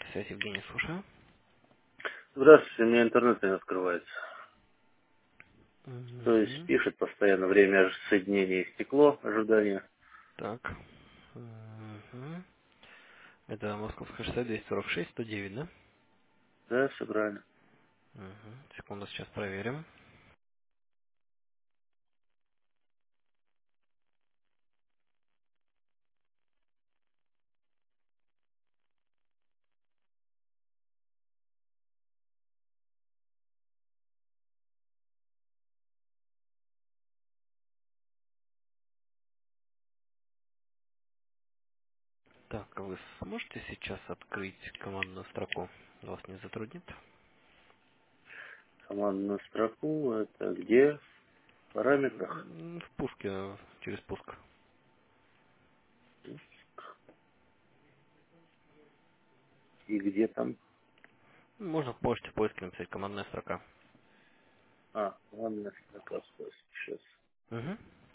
Связь, Евгений, слушаю. Здравствуйте, у меня интернет не открывается. То есть Мгм. пишет постоянно время соединения истекло, ожидание. Так. Мгм. Это Московское шоссе 246, 109, да? Да, все правильно. Мгм. Секунду, сейчас проверим. Так, а вы сможете сейчас открыть командную строку? Вас не затруднит? Командную строку, это где? В параметрах. В пуске, через пуск. И где там? Можно можете в поиске написать командная строка. Командная строка. Сейчас. Угу.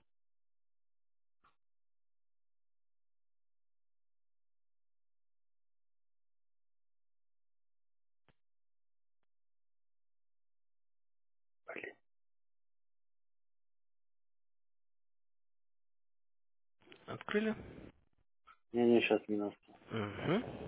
Открыли? Не, сейчас минутку. Угу.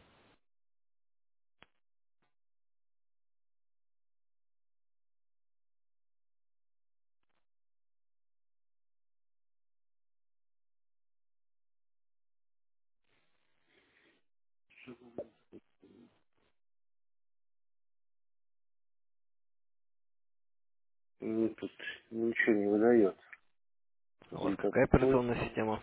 Тут ничего не выдает. У вас Результаты какая операционная поиска. система?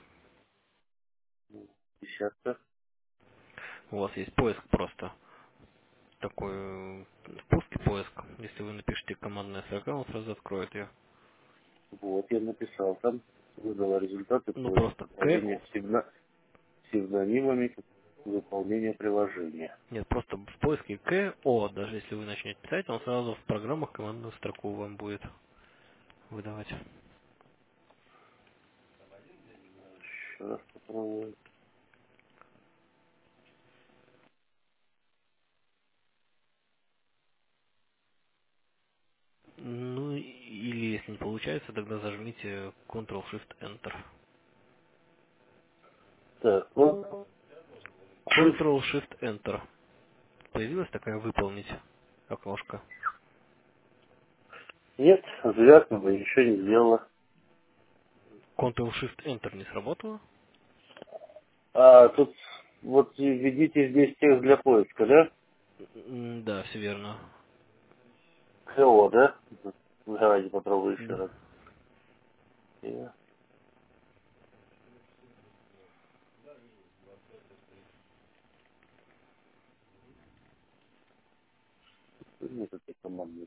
Десятка. У вас есть поиск просто. Такой в пуске поиск. Если вы напишите командная строка, он сразу откроет ее. Вот, я написал там. Выдала результаты Ну поиска. просто Управление псевдонимами. Выполнение приложения. нет, просто в поиске КО, даже если вы начнете писать, он сразу в программах командную строку вам будет выдавать. Еще раз попробую. Ну или если не получается, тогда зажмите Ctrl-Shift-Enter. Так, вот. Ctrl-Shift-Enter. Появилась такая выполнить окошко. Нет, звякнула, ничего не сделала. Ctrl-Shift-Enter не сработало? Тут вот введите здесь текст для поиска, да? Да, все верно. КО, да? Давайте попробую еще Да. раз. Я- Нет этой команды.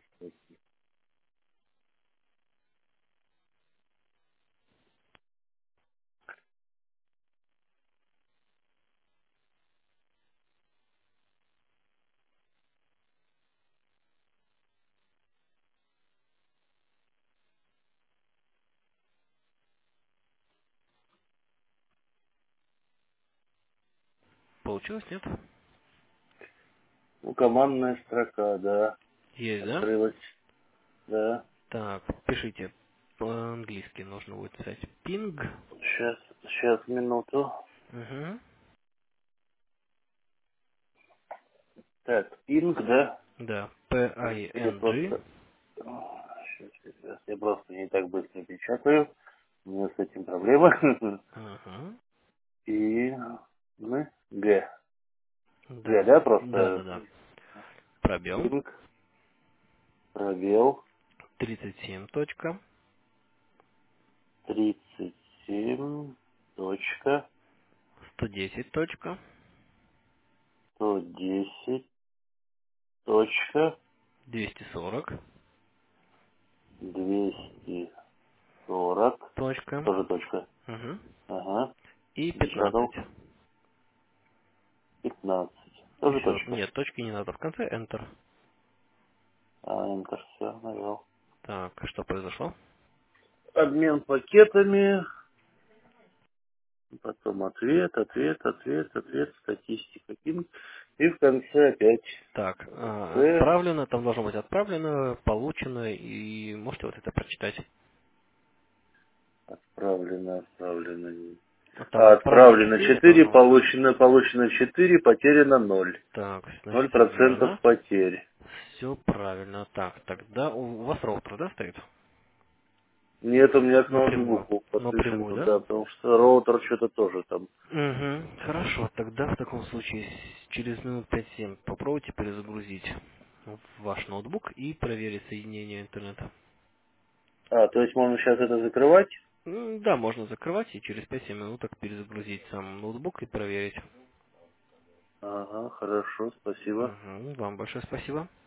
Получилось, нет? Ну, командная строка, да. Есть, да? Открылась, да. Так, пишите. По-английски нужно будет писать ping. Сейчас, минуту. Угу. Так, пинг, да? Да, Я P-I-N-G. просто... Сейчас, я просто не так быстро печатаю. У меня с этим проблема. Ага. И мы Г. Да, Г, да, да, просто да, да. Пробел. пинг, пробел, 37 точка. 37, точка, 110 точка. 110, точка, 240 240, точка. тоже точка. Угу. Ага, И 15. напечатал, 15, И тоже все. точка. Нет, точки не надо. В конце Enter. Enter, все, навел. Так, что произошло? Обмен пакетами, потом ответ, статистика, пинг. И в конце опять Так, в конце отправлено, там должно быть отправлено, получено, и можете вот это прочитать. отправлено. Там отправлено Отправлено 4 4, должно быть. получено 4, потеряно ноль. Так, Ноль значит, процентов верно. потерь. Все правильно. Так, тогда у вас роутер, да, стоит? Нет, у меня к Напрямую. ноутбуку подключен Напрямую, да? туда, потому что роутер что-то тоже там. Угу. Хорошо, тогда в таком случае через минут 5-7 попробуйте перезагрузить ваш ноутбук и проверить соединение интернета. То есть можно сейчас это закрывать? Да, можно закрывать и через 5-7 минуток перезагрузить сам ноутбук и проверить. Ага, хорошо, спасибо. Мгм. Вам большое спасибо.